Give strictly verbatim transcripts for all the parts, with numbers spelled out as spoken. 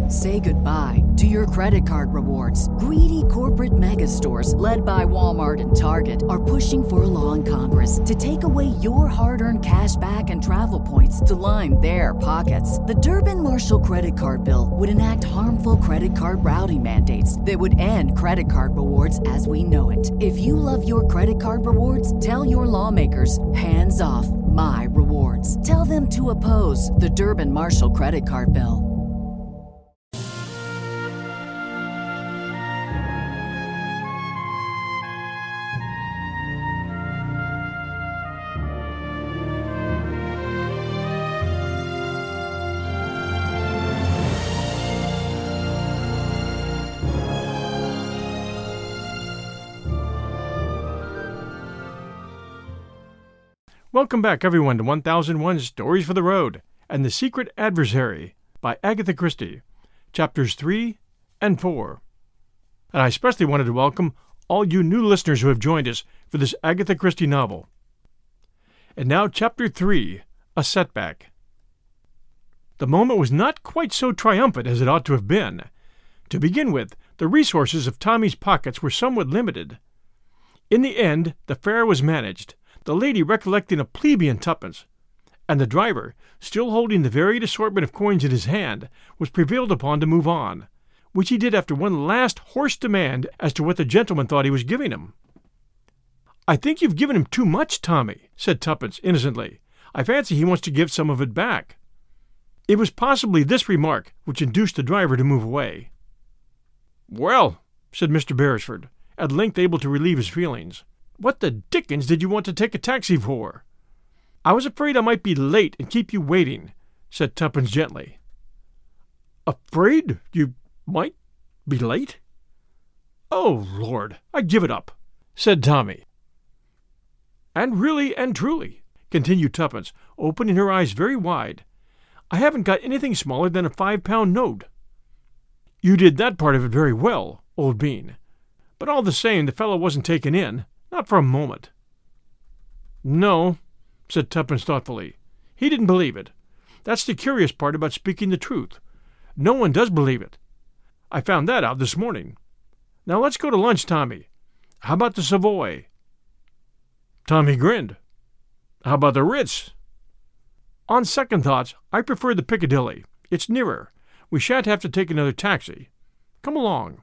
Say goodbye to your credit card rewards. Greedy corporate mega stores, led by Walmart and Target, are pushing for a law in Congress to take away your hard-earned cash back and travel points to line their pockets. The Durbin-Marshall credit card bill would enact harmful credit card routing mandates that would end credit card rewards as we know it. If you love your credit card rewards, tell your lawmakers, hands off my rewards. Tell them to oppose the Durbin-Marshall credit card bill. Welcome back, everyone, to one thousand one Stories for the Road and The Secret Adversary by Agatha Christie, Chapters three and four. And I especially wanted to welcome all you new listeners who have joined us for this Agatha Christie novel. And now, Chapter three, A Setback. The moment was not quite so triumphant as it ought to have been. To begin with, the resources of Tommy's pockets were somewhat limited. In the end, the fare was managed, the lady recollecting a plebeian twopence, and the driver, still holding the varied assortment of coins in his hand, was prevailed upon to move on, which he did after one last hoarse demand as to what the gentleman thought he was giving him. "I think you've given him too much, Tommy," said Tuppence innocently. "I fancy he wants to give some of it back." It was possibly this remark which induced the driver to move away. "Well," said Mister Beresford, at length able to relieve his feelings, "what the dickens did you want to take a taxi for?" "I was afraid I might be late and keep you waiting," said Tuppence gently. "Afraid you might be late? Oh, Lord, I give it up," said Tommy. "And really and truly," continued Tuppence, opening her eyes very wide, "I haven't got anything smaller than a five-pound note." "You did that part of it very well, old bean. But all the same, the fellow wasn't taken in. Not for a moment." "No," said Tuppence thoughtfully. "He didn't believe it. That's the curious part about speaking the truth. No one does believe it. I found that out this morning. Now let's go to lunch, Tommy. How about the Savoy?" Tommy grinned. "How about the Ritz?" "On second thoughts, I prefer the Piccadilly. It's nearer. We shan't have to take another taxi. Come along."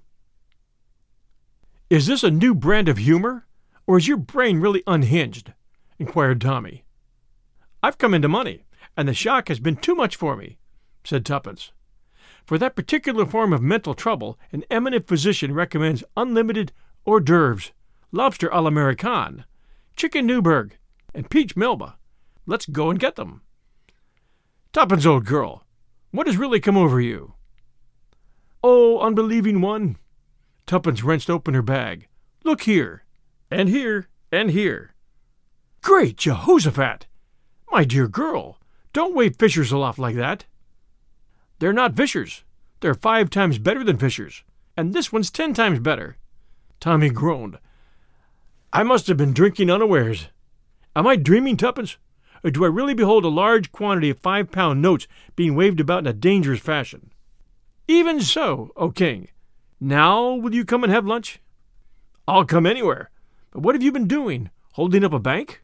"Is this a new brand of humor, or is your brain really unhinged?" inquired Tommy. "I've come into money, and the shock has been too much for me," said Tuppence. "For that particular form of mental trouble, an eminent physician recommends unlimited hors d'oeuvres, lobster à l'Americaine, chicken Newburg, and peach Melba. Let's go and get them." "Tuppence, old girl, what has really come over you?" "Oh, unbelieving one." Tuppence wrenched open her bag. "Look here, and here, and here." "Great Jehoshaphat! My dear girl, don't wave Fishers aloft like that." "They're not Fishers. They're five times better than Fishers, and this one's ten times better." Tommy groaned. "I must have been drinking unawares. Am I dreaming, Tuppence, or do I really behold a large quantity of five-pound notes being waved about in a dangerous fashion? Even so, O king. Now will you come and have lunch?" "I'll come anywhere. But what have you been doing? Holding up a bank?"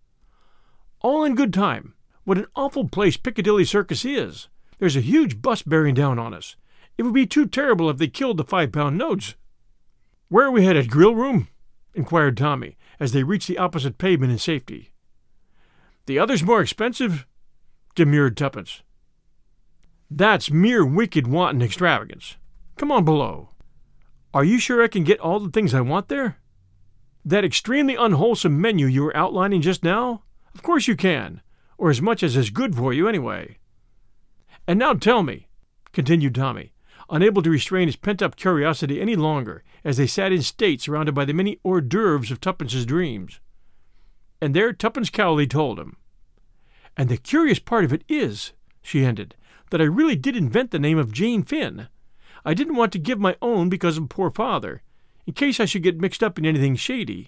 "All in good time. What an awful place Piccadilly Circus is. There's a huge bus bearing down on us. It would be too terrible if they killed the five-pound notes." "Where are we headed, grill room?" inquired Tommy, as they reached the opposite pavement in safety. "The other's more expensive," demurred Tuppence. "That's mere wicked wanton extravagance. Come on below." "Are you sure I can get all the things I want there?" "That extremely unwholesome menu you were outlining just now? Of course you can, or as much as is good for you anyway. And now tell me," continued Tommy, unable to restrain his pent-up curiosity any longer, as they sat in state surrounded by the many hors d'oeuvres of Tuppence's dreams. And there Tuppence Cowley told him. "And the curious part of it is," she ended, "that I really did invent the name of Jane Finn. I didn't want to give my own because of poor father, in case I should get mixed up in anything shady."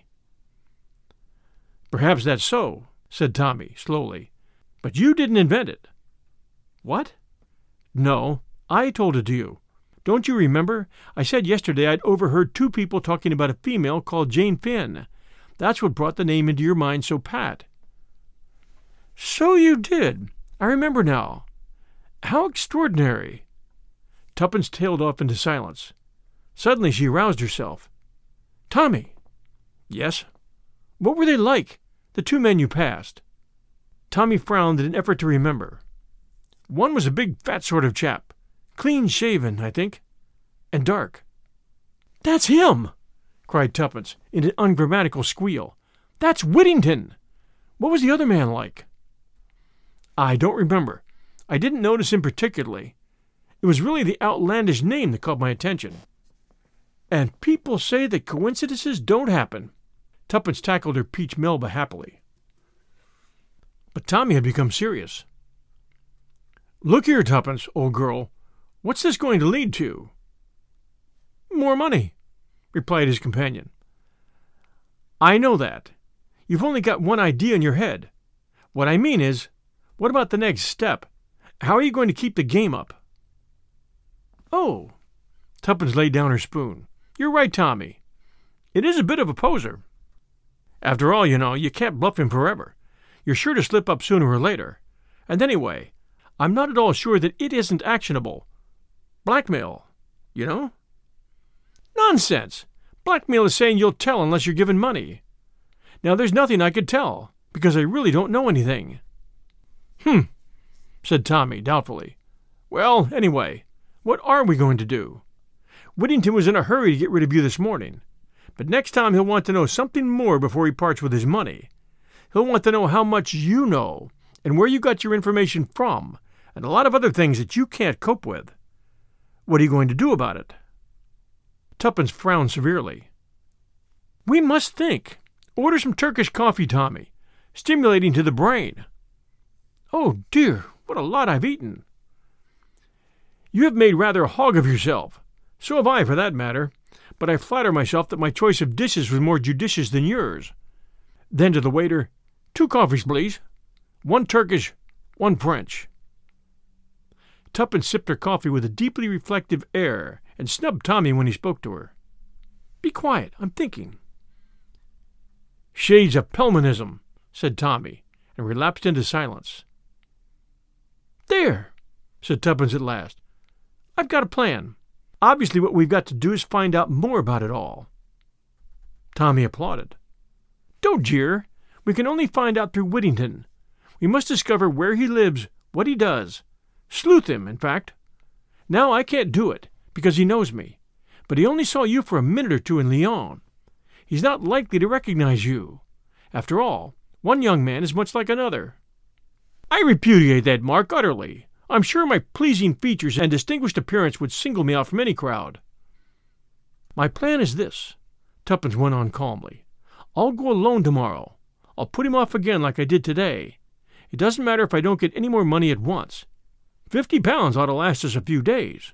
"Perhaps that's so," said Tommy, slowly. "But you didn't invent it." "What?" "No, I told it to you. Don't you remember? I said yesterday I'd overheard two people talking about a female called Jane Finn. That's what brought the name into your mind so pat." "So you did. I remember now. How extraordinary." Tuppence tailed off into silence. Suddenly she roused herself. "Tommy." "Yes?" "What were they like, the two men you passed?" Tommy frowned in an effort to remember. "One was a big fat sort of chap, clean-shaven, I think, and dark." "That's him!" cried Tuppence in an ungrammatical squeal. "That's Whittington! What was the other man like?" "I don't remember. I didn't notice him particularly. It was really the outlandish name that caught my attention." "And people say that coincidences don't happen." Tuppence tackled her peach Melba happily. But Tommy had become serious. "Look here, Tuppence, old girl, what's this going to lead to?" "More money," replied his companion. "I know that. You've only got one idea in your head. What I mean is, what about the next step? How are you going to keep the game up?" "Oh," Tuppence laid down her spoon. "You're right, Tommy. It is a bit of a poser. After all, you know, you can't bluff him forever. You're sure to slip up sooner or later. And anyway, I'm not at all sure that it isn't actionable. Blackmail, you know?" "Nonsense! Blackmail is saying you'll tell unless you're given money. Now, there's nothing I could tell, because I really don't know anything." "Hmm," said Tommy doubtfully. "Well, anyway, what are we going to do? Whittington was in a hurry to get rid of you this morning, but next time he'll want to know something more before he parts with his money. He'll want to know how much you know, and where you got your information from, and a lot of other things that you can't cope with. What are you going to do about it?" Tuppence frowned severely. "We must think. Order some Turkish coffee, Tommy. Stimulating to the brain." "Oh, dear, what a lot I've eaten." "You have made rather a hog of yourself. So have I, for that matter. But I flatter myself that my choice of dishes was more judicious than yours." Then to the waiter, "Two coffees, please. One Turkish, one French." Tuppence sipped her coffee with a deeply reflective air and snubbed Tommy when he spoke to her. "Be quiet, I'm thinking." "Shades of Pelmanism," said Tommy, and relapsed into silence. "There," said Tuppence at last. "I've got a plan. Obviously what we've got to do is find out more about it all." Tommy applauded. "Don't jeer. We can only find out through Whittington. We must discover where he lives, what he does. Sleuth him, in fact. Now I can't do it, because he knows me. But he only saw you for a minute or two in Lyon. He's not likely to recognize you. After all, one young man is much like another." "I repudiate that mark utterly. I'm sure my pleasing features and distinguished appearance would single me out from any crowd." "My plan is this," Tuppence went on calmly. "I'll go alone tomorrow. I'll put him off again like I did today. It doesn't matter if I don't get any more money at once. Fifty pounds ought to last us a few days.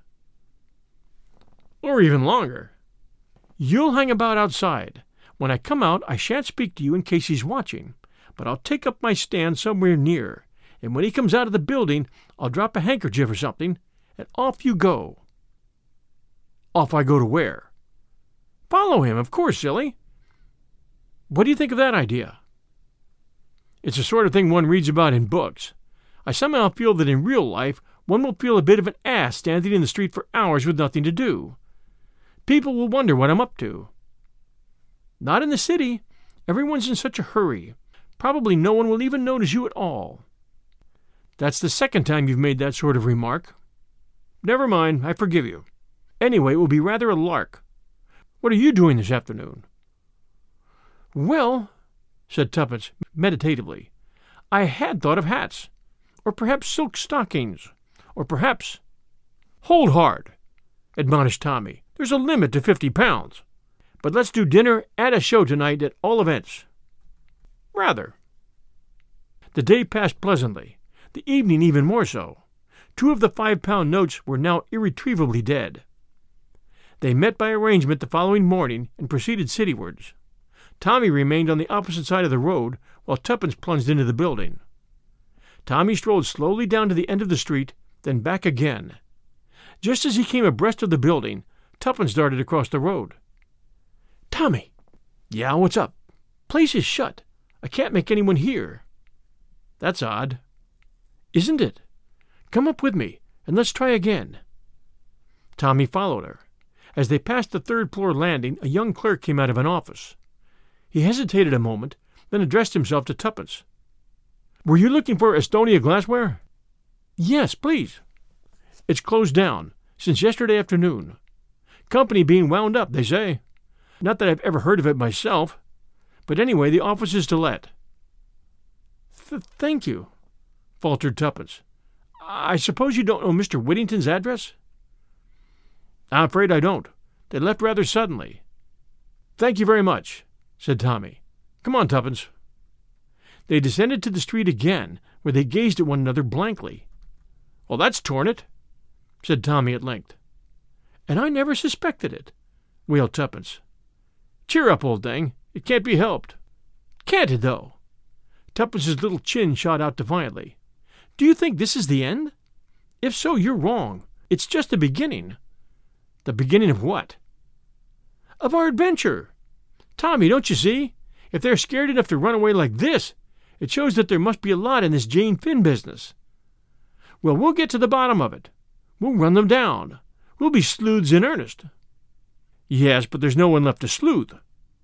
Or even longer. You'll hang about outside. When I come out, I shan't speak to you in case he's watching, but I'll take up my stand somewhere near, and when he comes out of the building, I'll drop a handkerchief or something, and off you go." "Off I go to where?" "Follow him, of course, silly." "What do you think of that idea?" "It's the sort of thing one reads about in books. I somehow feel that in real life one will feel a bit of an ass standing in the street for hours with nothing to do. People will wonder what I'm up to." "Not in the city. Everyone's in such a hurry. Probably no one will even notice you at all." "That's the second time you've made that sort of remark." "Never mind, I forgive you. Anyway, it will be rather a lark. What are you doing this afternoon?" "Well," said Tuppence meditatively, "I had thought of hats, or perhaps silk stockings, or perhaps—" "Hold hard," admonished Tommy. "There's a limit to fifty pounds. But let's do dinner and a show tonight at all events." "Rather." The day passed pleasantly, the evening even more so. Two of the five-pound notes were now irretrievably dead. They met by arrangement the following morning and proceeded citywards. Tommy remained on the opposite side of the road, while Tuppence plunged into the building. Tommy strolled slowly down to the end of the street, then back again. Just as he came abreast of the building, Tuppence darted across the road. "Tommy!" "Yeah, what's up?" "Place is shut. I can't make anyone hear." "That's odd." "Isn't it? Come up with me, and let's try again." Tommy followed her. As they passed the third-floor landing, a young clerk came out of an office. He hesitated a moment, then addressed himself to Tuppence. "Were you looking for Estonia glassware?" "Yes, please." "It's closed down, since yesterday afternoon. Company being wound up, they say. Not that I've ever heard of it myself, but anyway, the office is to let." Th- "Thank you," faltered Tuppence. "I suppose you don't know Mister Whittington's address?" "I'm afraid I don't. They left rather suddenly." "Thank you very much," said Tommy. "Come on, Tuppence." They descended to the street again, where they gazed at one another blankly. "Well, that's torn it," said Tommy at length. "And I never suspected it," wailed Tuppence. "Cheer up, old thing. It can't be helped." "Can't it, though?" Tuppence's little chin shot out defiantly. "Do you think this is the end? If so, you're wrong. It's just the beginning." "The beginning of what?" "Of our adventure. Tommy, don't you see? If they're scared enough to run away like this, it shows that there must be a lot in this Jane Finn business. Well, we'll get to the bottom of it. We'll run them down. We'll be sleuths in earnest." "Yes, but there's no one left to sleuth."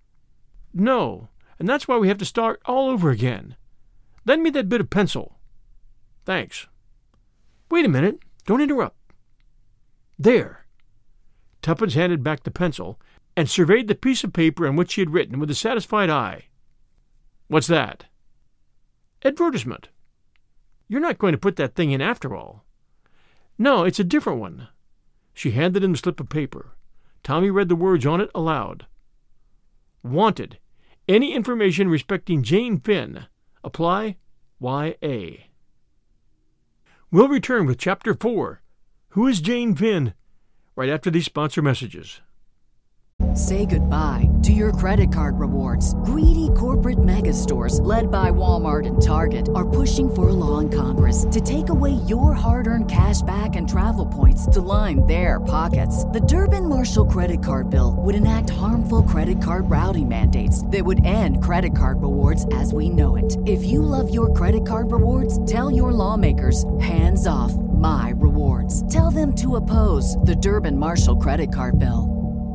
"No, and that's why we have to start all over again. Lend me that bit of pencil." "Thanks." "Wait a minute. Don't interrupt. There." Tuppence handed back the pencil and surveyed the piece of paper on which he had written with a satisfied eye. "What's that?" "Advertisement. You're not going to put that thing in after all." "No, it's a different one." She handed him the slip of paper. Tommy read the words on it aloud. "Wanted. Any information respecting Jane Finn. Apply Y A." We'll return with Chapter four, Who is Jane Finn? Right after these sponsor messages. Say goodbye to your credit card rewards. Greedy corporate mega stores, led by Walmart and Target, are pushing for a law in Congress to take away your hard-earned cash back and travel points to line their pockets. The Durbin-Marshall credit card bill would enact harmful credit card routing mandates that would end credit card rewards as we know it. If you love your credit card rewards, tell your lawmakers, hands off my rewards. Tell them to oppose the Durbin-Marshall credit card bill.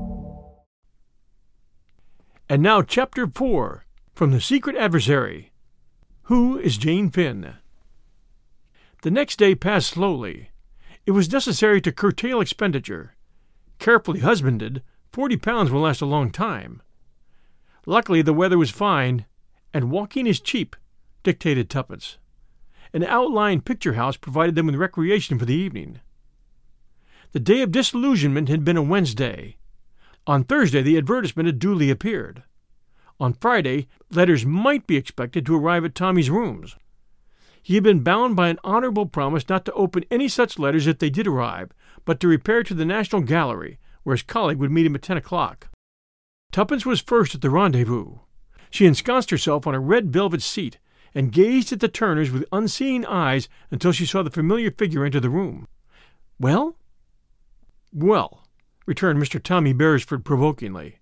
And now Chapter four, From the Secret Adversary. Who is Jane Finn? The next day passed slowly. It was necessary to curtail expenditure. Carefully husbanded, forty pounds will last a long time. Luckily the weather was fine, and walking is cheap, dictated Tuppence. An outlying picture house provided them with recreation for the evening. The day of disillusionment had been a Wednesday. On Thursday the advertisement had duly appeared. On Friday, letters might be expected to arrive at Tommy's rooms. He had been bound by an honorable promise not to open any such letters if they did arrive, but to repair to the National Gallery, where his colleague would meet him at ten o'clock. Tuppence was first at the rendezvous. She ensconced herself on a red velvet seat and gazed at the Turners with unseeing eyes until she saw the familiar figure enter the room. "Well?" "Well," returned Mister Tommy Beresford provokingly.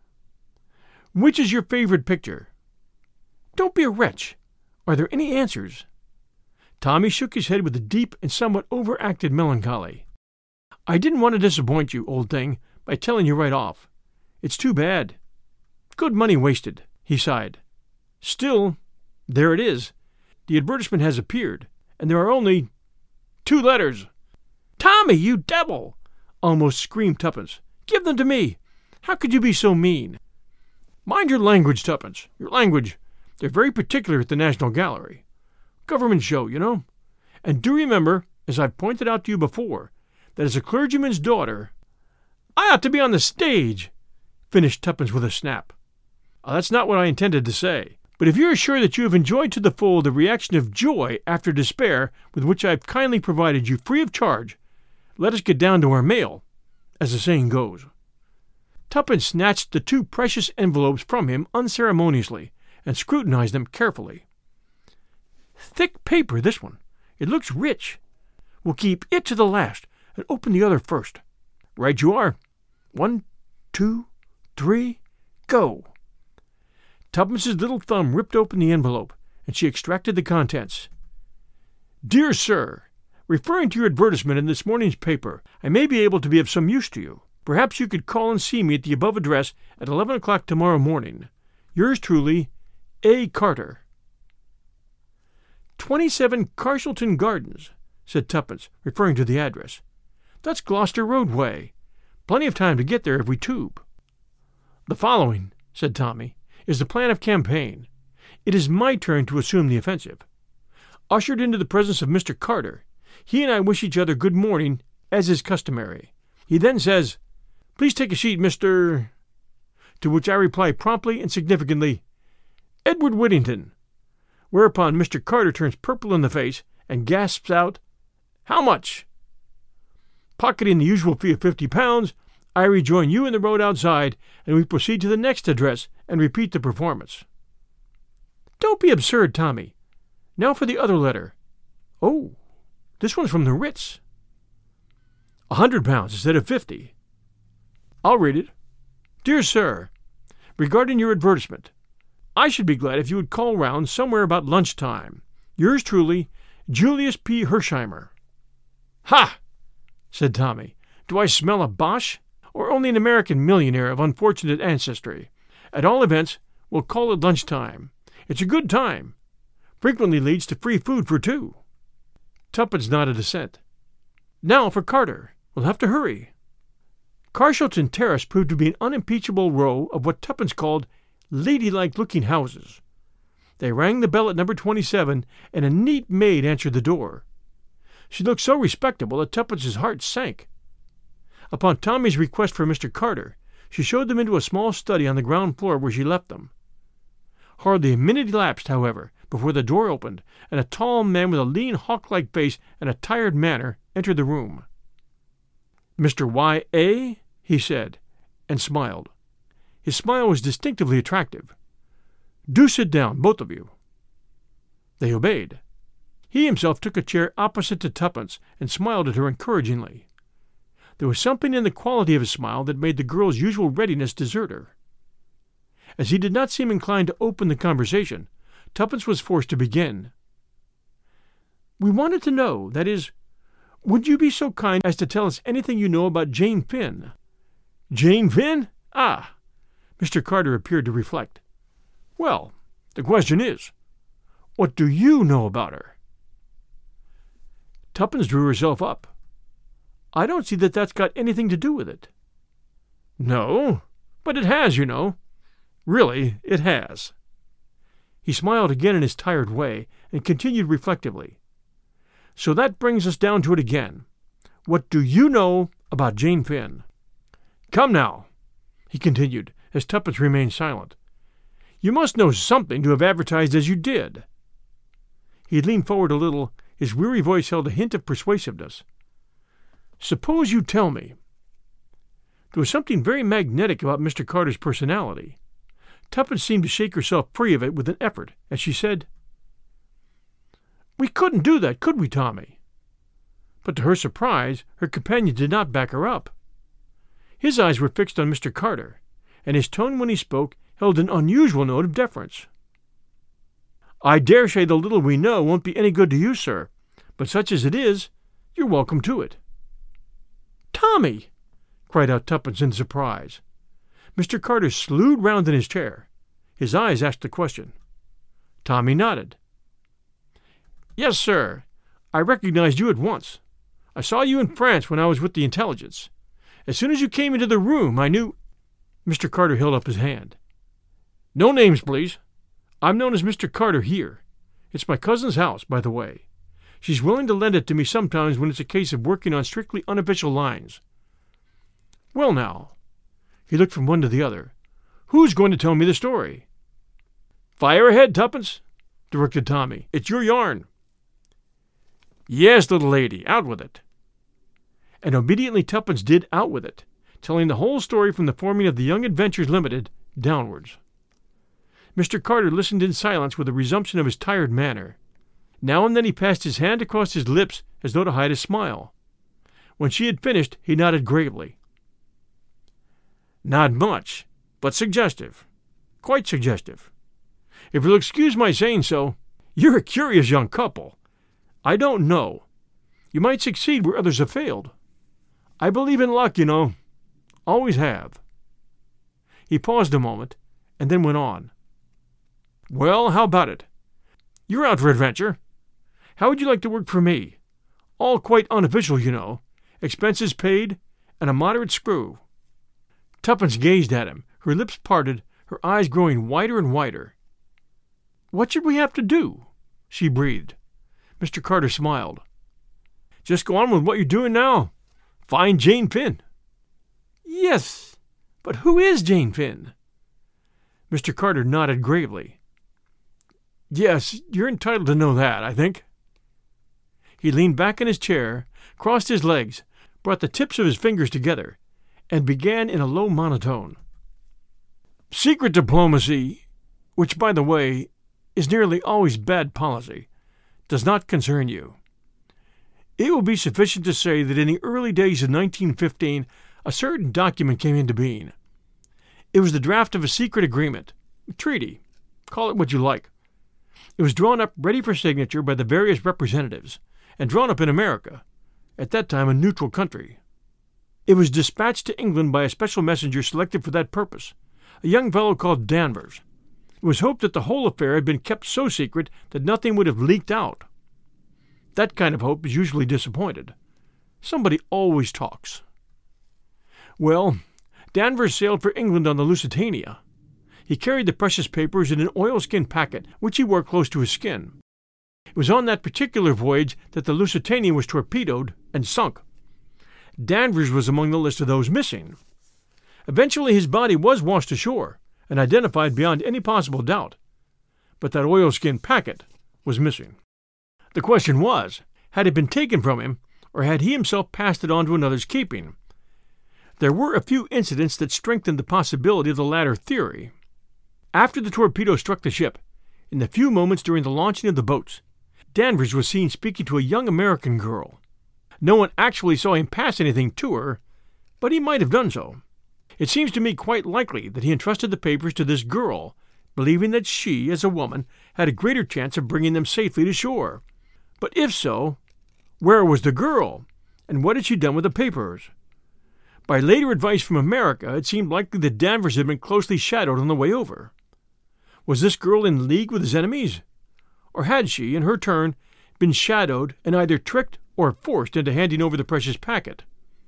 "Which is your favorite picture?" "Don't be a wretch. Are there any answers?" Tommy shook his head with a deep and somewhat overacted melancholy. "I didn't want to disappoint you, old thing, by telling you right off. It's too bad. Good money wasted," he sighed. "Still, there it is. The advertisement has appeared, and there are only two letters." "Tommy, you devil!" almost screamed Tuppence. "Give them to me. How could you be so mean?" "Mind your language, Tuppence, your language. They're very particular at the National Gallery. Government show, you know. And do remember, as I've pointed out to you before, that as a clergyman's daughter—" "I ought to be on the stage," finished Tuppence with a snap. Oh, "That's not what I intended to say. But if you're sure that you have enjoyed to the full the reaction of joy after despair with which I have kindly provided you free of charge, let us get down to our mail, as the saying goes." Tuppence snatched the two precious envelopes from him unceremoniously and scrutinized them carefully. "Thick paper, this one. It looks rich. We'll keep it to the last, and open the other first. Right you are. One, two, three, go. Tuppence's little thumb ripped open the envelope, and she extracted the contents. Dear Sir, referring to your advertisement in this morning's paper, I may be able to be of some use to you. Perhaps you could call and see me at the above address at eleven o'clock tomorrow morning. Yours truly, A. Carter. Twenty-seven Carshalton Gardens, said Tuppence, referring to the address. That's Gloucester Roadway. Plenty of time to get there if we tube. The following, said Tommy, is the plan of campaign. It is my turn to assume the offensive. Ushered into the presence of Mister Carter, he and I wish each other good morning, as is customary. He then says, Please take a seat, Mister To which I reply promptly and significantly, Edward Whittington. Whereupon Mister Carter turns purple in the face and gasps out, How much? Pocketing the usual fee of fifty pounds, I rejoin you in the road outside, and we proceed to the next address and repeat the performance. Don't be absurd, Tommy. Now for the other letter. Oh, this one's from the Ritz. A hundred pounds instead of fifty. I'll read it. Dear Sir, regarding your advertisement, I should be glad if you would call round somewhere about lunchtime. Yours truly, Julius P. Hersheimer. Ha! Said Tommy. Do I smell a Bosch? Or only an American millionaire of unfortunate ancestry? At all events, we'll call it lunchtime. It's a good time. Frequently leads to free food for two. Tuppence nodded assent. Now for Carter. We'll have to hurry. Carshalton Terrace proved to be an unimpeachable row of what Tuppence called ladylike-looking houses. They rang the bell at number twenty-seven, and a neat maid answered the door. She looked so respectable that Tuppence's heart sank. Upon Tommy's request for Mister Carter, she showed them into a small study on the ground floor where she left them. Hardly a minute elapsed, however, before the door opened, and a tall man with a lean hawk-like face and a tired manner entered the room. Mister Y A, he said, and smiled. His smile was distinctively attractive. Do sit down, both of you. They obeyed. He himself took a chair opposite to Tuppence and smiled at her encouragingly. There was something in the quality of his smile that made the girl's usual readiness desert her. As he did not seem inclined to open the conversation, Tuppence was forced to begin. We wanted to know, that is, would you be so kind as to tell us anything you know about Jane Finn? Jane Finn? Ah! Mister Carter appeared to reflect. Well, the question is, what do you know about her? Tuppence drew herself up. I don't see that that's got anything to do with it. No, but it has, you know. Really, it has. He smiled again in his tired way and continued reflectively. So that brings us down to it again. What do you know about Jane Finn? Come now, he continued, as Tuppence remained silent. You must know something to have advertised as you did. He leaned forward a little. His weary voice held a hint of persuasiveness. Suppose you tell me. There was something very magnetic about Mister Carter's personality. Tuppence seemed to shake herself free of it with an effort, as she said, We couldn't do that, could we, Tommy? But to her surprise, her companion did not back her up. His eyes were fixed on Mister Carter, and his tone when he spoke held an unusual note of deference. I dare say the little we know won't be any good to you, sir, but such as it is, you're welcome to it. Tommy! Cried out Tuppence in surprise. Mister Carter slewed round in his chair. His eyes asked the question. Tommy nodded. Yes, sir. I recognized you at once. I saw you in France when I was with the intelligence. As soon as you came into the room, I knew... Mister Carter held up his hand. No names, please. I'm known as Mister Carter here. It's my cousin's house, by the way. She's willing to lend it to me sometimes when it's a case of working on strictly unofficial lines. Well, now, he looked from one to the other. Who's going to tell me the story? Fire ahead, Tuppence, directed Tommy. It's your yarn. Yes, little lady, out with it. And obediently Tuppence did out with it, telling the whole story from the forming of the Young Adventures Limited downwards. Mister Carter listened in silence with a resumption of his tired manner. Now and then he passed his hand across his lips as though to hide a smile. When she had finished, he nodded gravely. Not much, but suggestive. Quite suggestive. If you'll excuse my saying so, you're a curious young couple. I don't know. You might succeed where others have failed. I believe in luck, you know. Always have. He paused a moment, and then went on. Well, how about it? You're out for adventure. How would you like to work for me? All quite unofficial, you know. Expenses paid, and a moderate screw. Tuppence gazed at him, her lips parted, her eyes growing wider and wider. What should we have to do? She breathed. Mister Carter smiled. Just go on with what you're doing now. Find Jane Finn. Yes, but who is Jane Finn? Mister Carter nodded gravely. Yes, you're entitled to know that, I think. He leaned back in his chair, crossed his legs, brought the tips of his fingers together, and began in a low monotone. Secret diplomacy, which, by the way, is nearly always bad policy, does not concern you. It will be sufficient to say that in the early days of nineteen fifteen, a certain document came into being. It was the draft of a secret agreement, a treaty, call it what you like. It was drawn up ready for signature by the various representatives, and drawn up in America, at that time a neutral country. It was dispatched to England by a special messenger selected for that purpose, a young fellow called Danvers. It was hoped that the whole affair had been kept so secret that nothing would have leaked out. That kind of hope is usually disappointed. Somebody always talks. Well, Danvers sailed for England on the Lusitania. He carried the precious papers in an oilskin packet, which he wore close to his skin. It was on that particular voyage that the Lusitania was torpedoed and sunk. Danvers was among the list of those missing. Eventually his body was washed ashore and identified beyond any possible doubt. But that oilskin packet was missing. The question was, had it been taken from him, or had he himself passed it on to another's keeping? There were a few incidents that strengthened the possibility of the latter theory. After the torpedo struck the ship, in the few moments during the launching of the boats, Danvers was seen speaking to a young American girl. No one actually saw him pass anything to her, but he might have done so. It seems to me quite likely that he entrusted the papers to this girl, believing that she, as a woman, had a greater chance of bringing them safely to shore. But if so, where was the girl, and what had she done with the papers? By later advice from America, it seemed likely that Danvers had been closely shadowed on the way over. Was this girl in league with his enemies? Or had she, in her turn, been shadowed and either tricked or forced into handing over the precious packet?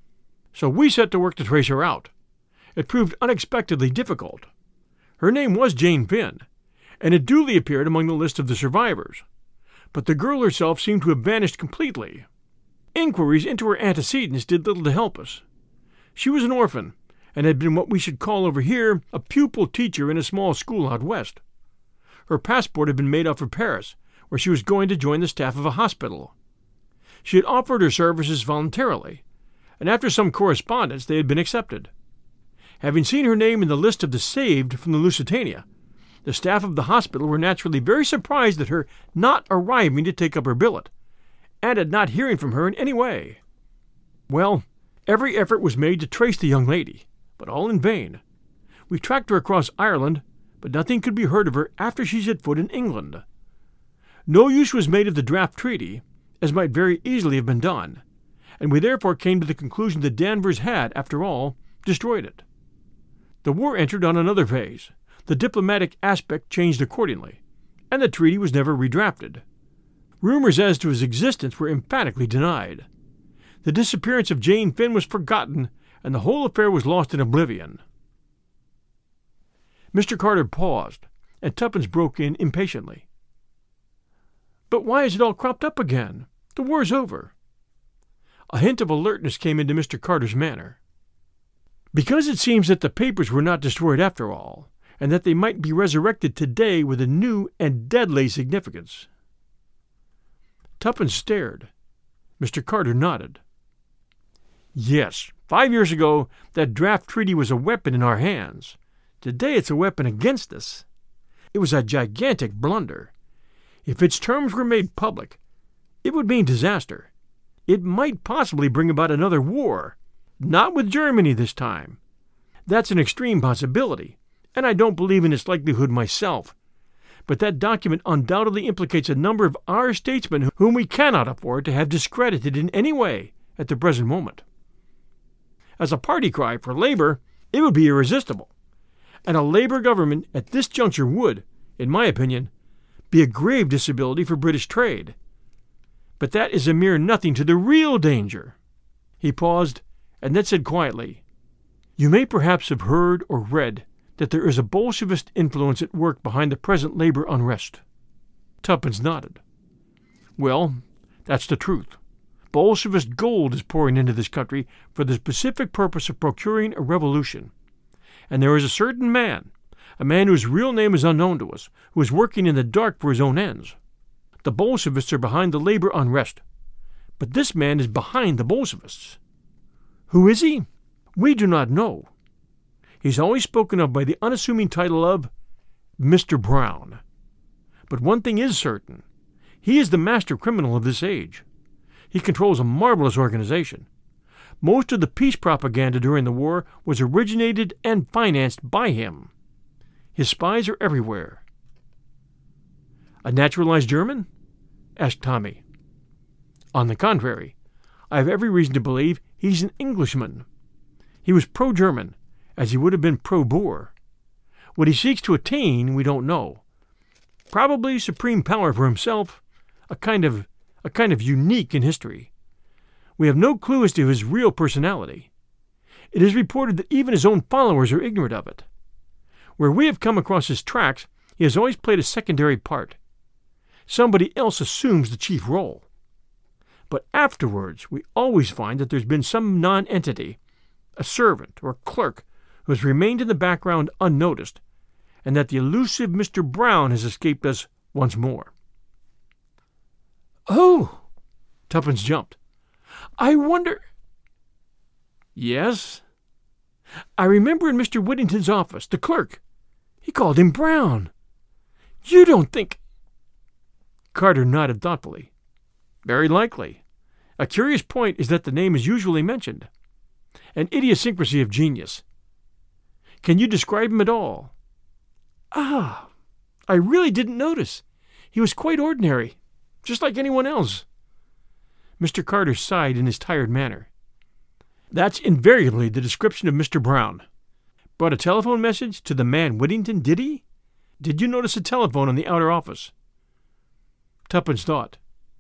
So we set to work to trace her out. It proved unexpectedly difficult. Her name was Jane Finn, and it duly appeared among the list of the survivors. But the girl herself seemed to have vanished completely. Inquiries into her antecedents did little to help us. She was an orphan, and had been what we should call over here a pupil teacher in a small school out west. Her passport had been made up for Paris, where she was going to join the staff of a hospital. She had offered her services voluntarily, and after some correspondence they had been accepted. Having seen her name in the list of the saved from the Lusitania, the staff of the hospital were naturally very surprised at her not arriving to take up her billet, and at not hearing from her in any way. Well, every effort was made to trace the young lady, but all in vain. We tracked her across Ireland, but nothing could be heard of her after she set foot in England. No use was made of the draft treaty, as might very easily have been done, and we therefore came to the conclusion that Danvers had, after all, destroyed it. The war entered on another phase. The diplomatic aspect changed accordingly, and the treaty was never redrafted. Rumors as to his existence were emphatically denied. The disappearance of Jane Finn was forgotten, and the whole affair was lost in oblivion. Mister Carter paused, and Tuppence broke in impatiently. But why has it all cropped up again? The war's over. A hint of alertness came into Mister Carter's manner. Because it seems that the papers were not destroyed after all, and that they might be resurrected today with a new and deadly significance. Tuppence stared. Mister Carter nodded. Yes, five years ago that draft treaty was a weapon in our hands. Today it's a weapon against us. It was a gigantic blunder. If its terms were made public, it would mean disaster. it might possibly bring about another war. Not with Germany this time. That's an extreme possibility, and I don't believe in its likelihood myself. But that document undoubtedly implicates a number of our statesmen whom we cannot afford to have discredited in any way at the present moment. As a party cry for labor, it would be irresistible, and a labor government at this juncture would, in my opinion, be a grave disability for British trade. But that is a mere nothing to the real danger. He paused, and then said quietly, "You may perhaps have heard or read that there is a Bolshevist influence at work behind the present labor unrest." Tuppence nodded. "Well, that's the truth. Bolshevist gold is pouring into this country for the specific purpose of procuring a revolution. And there is a certain man, a man whose real name is unknown to us, who is working in the dark for his own ends. The Bolshevists are behind the labor unrest, but this man is behind the Bolshevists. Who is he? We do not know. He's always spoken of by the unassuming title of Mister Brown. But one thing is certain. He is the master criminal of this age. He controls a marvelous organization. Most of the peace propaganda during the war was originated and financed by him. His spies are everywhere." "A naturalized German?" asked Tommy. "On the contrary, I have every reason to believe he's an Englishman. He was pro-German, as he would have been pro-Boer. What he seeks to attain, we don't know. Probably supreme power for himself, a kind of a kind of unique in history. We have no clue as to his real personality. It is reported that even his own followers are ignorant of it. Where we have come across his tracks, he has always played a secondary part. Somebody else assumes the chief role. But afterwards, we always find that there's been some non-entity, a servant or a clerk, who has remained in the background unnoticed, and that the elusive Mister Brown has escaped us once more." "Oh!" Tuppence jumped. "I wonder—" "Yes?" "I remember in Mister Whittington's office, the clerk, he called him Brown. You don't think—" Carter nodded thoughtfully. "Very likely. A curious point is that the name is usually mentioned. An idiosyncrasy of genius. Can you describe him at all?" "Ah, I really didn't notice. He was quite ordinary, just like anyone else." Mister Carter sighed in his tired manner. "That's invariably the description of Mister Brown. Brought a telephone message to the man Whittington, did he? Did you notice a telephone in the outer office?" Tuppence thought.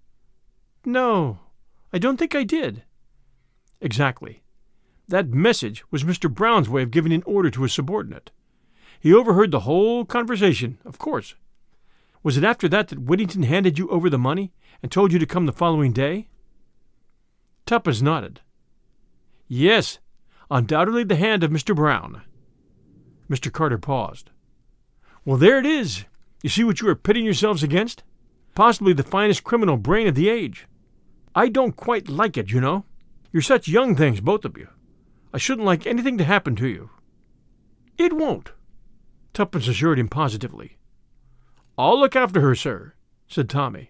"No, I don't think I did." "Exactly. That message was Mister Brown's way of giving an order to his subordinate. He overheard the whole conversation, of course. Was it after that that Whittington handed you over the money and told you to come the following day?" Tuppence nodded. "Yes, undoubtedly the hand of Mister Brown." Mister Carter paused. "Well, there it is. You see what you are pitting yourselves against? Possibly the finest criminal brain of the age. I don't quite like it, you know. You're such young things, both of you. I shouldn't like anything to happen to you." "It won't," Tuppence assured him positively. "I'll look after her, sir," said Tommy.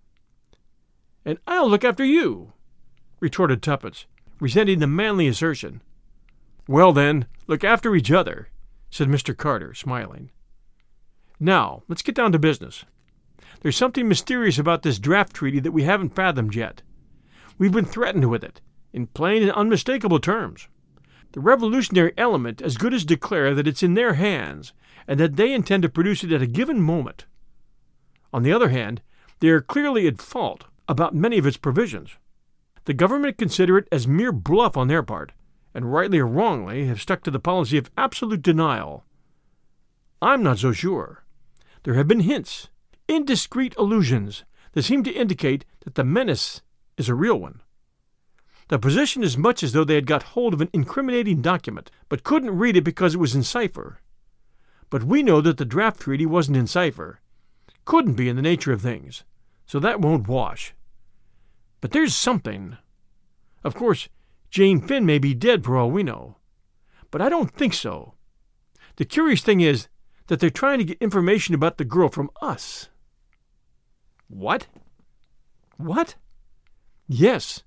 "And I'll look after you," retorted Tuppence, resenting the manly assertion. "Well, then, look after each other," said Mister Carter, smiling. "Now, let's get down to business. There's something mysterious about this draft treaty that we haven't fathomed yet. We've been threatened with it, in plain and unmistakable terms. The revolutionary element as good as declare that it's in their hands, and that they intend to produce it at a given moment. On the other hand, they are clearly at fault about many of its provisions. The government consider it as mere bluff on their part, and rightly or wrongly have stuck to the policy of absolute denial. I'm not so sure. There have been hints, indiscreet allusions, that seem to indicate that the menace is a real one. The position is much as though they had got hold of an incriminating document, but couldn't read it because it was in cipher. But we know that the draft treaty wasn't in cipher. Couldn't be in the nature of things, so that won't wash. But there's something. Of course, Jane Finn may be dead for all we know. But I don't think so. The curious thing is that they're trying to get information about the girl from us." "What?" "What?" "Yes.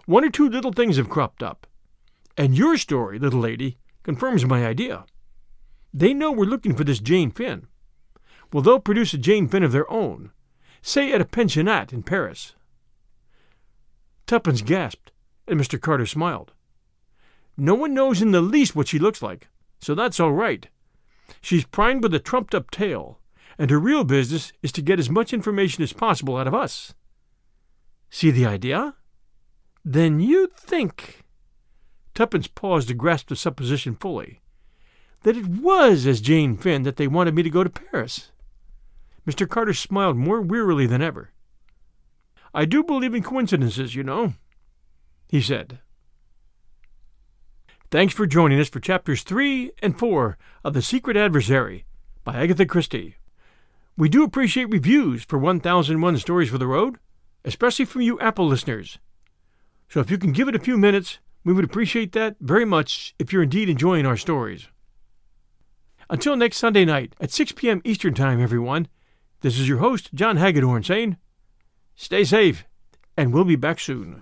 one or two little things have cropped up. And your story, little lady, confirms my idea. They know we're looking for this Jane Finn. Well, they'll produce a Jane Finn of their own, say at a pensionnat in Paris." Tuppence gasped, and Mister Carter smiled. "No one knows in the least what she looks like, so that's all right. She's primed with a trumped-up tale, and her real business is to get as much information as possible out of us. See the idea? Then you think—" Tuppence paused to grasp the supposition fully. "That it was as Jane Finn that they wanted me to go to Paris?" Mister Carter smiled more wearily than ever. "I do believe in coincidences, you know," he said. Thanks for joining us for chapters three and four of The Secret Adversary by Agatha Christie. We do appreciate reviews for one thousand one Stories for the Road, especially from you Apple listeners. So if you can give it a few minutes, we would appreciate that very much if you're indeed enjoying our stories. Until next Sunday night at six p.m. Eastern Time, everyone, this is your host, John Hagedorn, saying, stay safe, and we'll be back soon.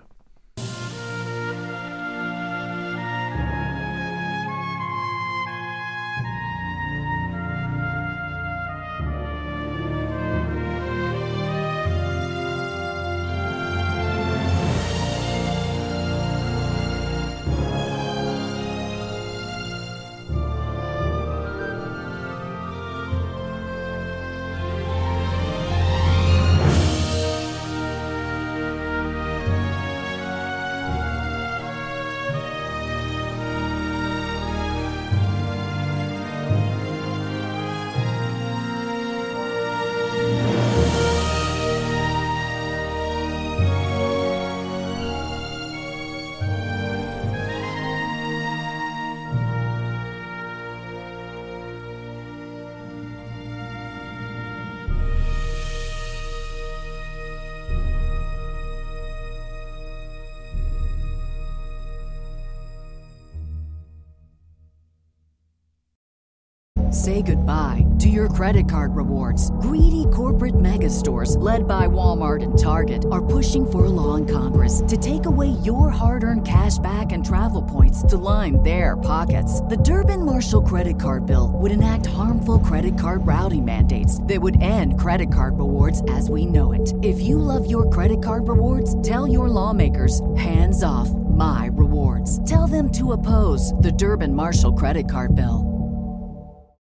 Say goodbye to your credit card rewards. Greedy corporate mega stores, led by Walmart and Target, are pushing for a law in Congress to take away your hard-earned cash back and travel points to line their pockets. The Durbin-Marshall credit card bill would enact harmful credit card routing mandates that would end credit card rewards as we know it. If you love your credit card rewards, tell your lawmakers, hands off my rewards. Tell them to oppose the Durbin-Marshall credit card bill.